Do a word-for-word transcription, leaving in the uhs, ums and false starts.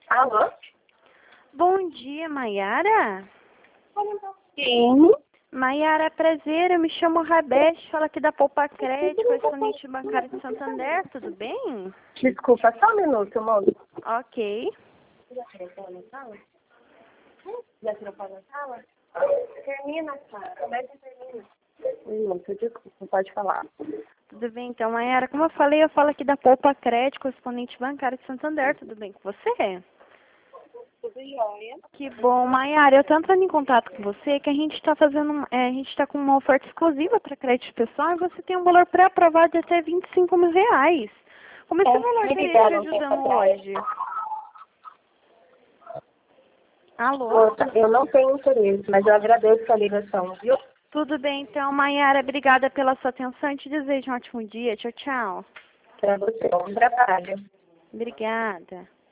Alô? Bom dia, Maiara. Sim. Maiara, prazer, eu me chamo Rabete, falo aqui da Poupa Crédito, correspondente bancário de Santander, tudo bem? Desculpa, só um minuto, moço. Ok. Já tirou pó na sala? Já tirou pó na sala? Termina, cara. Como é que termina? Um minuto, desculpa, pode falar. Tudo bem, então, Maiara, como eu falei, eu falo aqui da Poupa Crédito, correspondente bancário de Santander, tudo bem com você? Tudo jóia. Que bom, Maiara, eu estou entrando em contato com você, que a gente está fazendo, um- é, a gente está com uma oferta exclusiva para crédito pessoal e você tem um valor pré-aprovado de até vinte e cinco mil reais. Como esse É, valor me estaria te ligaram um tempo ajudando atrás. hoje? Alô? Moça, eu não tenho interesse, mas eu agradeço a ligação, viu? Tudo bem, então, Maiara, obrigada pela sua atenção e te desejo um ótimo dia. Tchau, tchau. Pra você, bom trabalho. Obrigada.